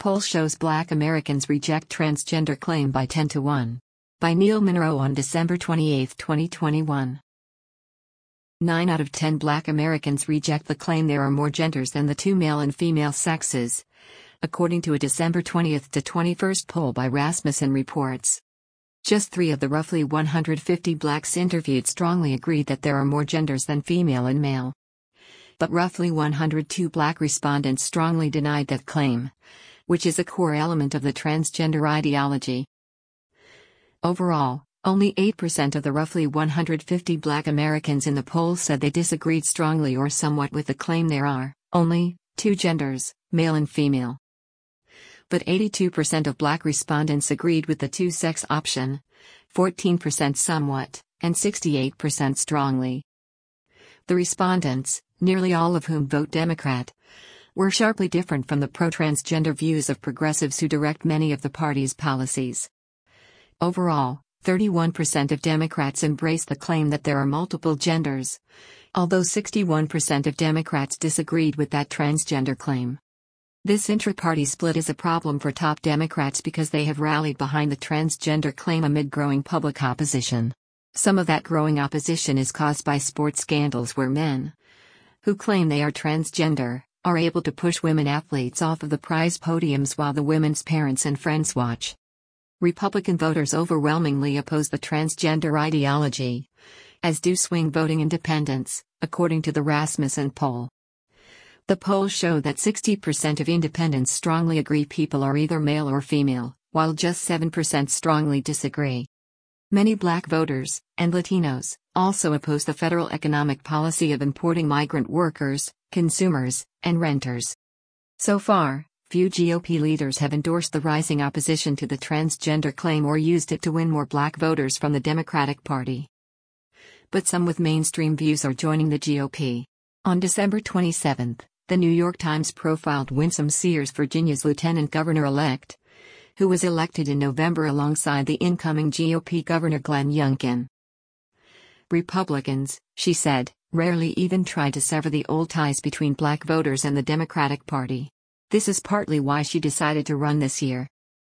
Poll shows Black Americans reject transgender claim by 10 to 1. By Neil Monroe on December 28, 2021. 9 out of 10 Black Americans reject the claim there are more genders than the two male and female sexes, according to a December 20 to 21 poll by Rasmussen Reports. Just 3 of the roughly 150 blacks interviewed strongly agreed that there are more genders than female and male. But roughly 102 black respondents strongly denied that claim, which is a core element of the transgender ideology. Overall, only 8% of the roughly 150 black Americans in the poll said they disagreed strongly or somewhat with the claim there are only two genders, male and female. But 82% of black respondents agreed with the two-sex option, 14% somewhat, and 68% strongly. The respondents, nearly all of whom vote Democrat, were sharply different from the pro-transgender views of progressives who direct many of the party's policies. Overall, 31% of Democrats embrace the claim that there are multiple genders, although 61% of Democrats disagreed with that transgender claim. This intra-party split is a problem for top Democrats because they have rallied behind the transgender claim amid growing public opposition. Some of that growing opposition is caused by sports scandals where men, who claim they are transgender, are able to push women athletes off of the prize podiums while the women's parents and friends watch. Republican voters overwhelmingly oppose the transgender ideology, as do swing voting independents, according to the Rasmussen poll. The polls show that 60% of independents strongly agree people are either male or female, while just 7% strongly disagree. Many black voters, and Latinos, also oppose the federal economic policy of importing migrant workers, consumers, and renters. So far, few GOP leaders have endorsed the rising opposition to the transgender claim or used it to win more black voters from the Democratic Party. But some with mainstream views are joining the GOP. On December 27, the New York Times profiled Winsome Sears, Virginia's lieutenant governor-elect, who was elected in November alongside the incoming GOP Governor Glenn Youngkin. Republicans, she said, rarely even try to sever the old ties between black voters and the Democratic Party. This is partly why she decided to run this year.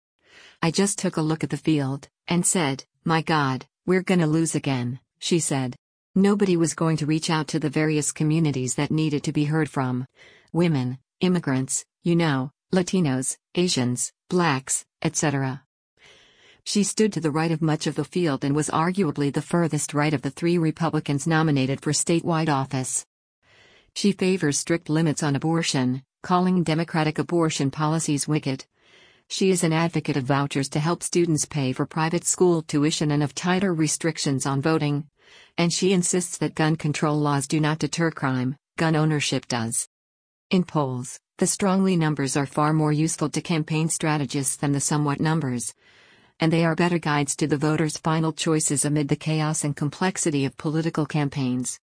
I just took a look at the field, and said, my God, we're gonna lose again, she said. Nobody was going to reach out to the various communities that needed to be heard from. Women, immigrants, Latinos, Asians, blacks, etc. She stood to the right of much of the field and was arguably the furthest right of the 3 Republicans nominated for statewide office. She favors strict limits on abortion, calling Democratic abortion policies wicked. She is an advocate of vouchers to help students pay for private school tuition and of tighter restrictions on voting. And she insists that gun control laws do not deter crime, gun ownership does. In polls, the strongly numbers are far more useful to campaign strategists than the somewhat numbers. And they are better guides to the voters' final choices amid the chaos and complexity of political campaigns.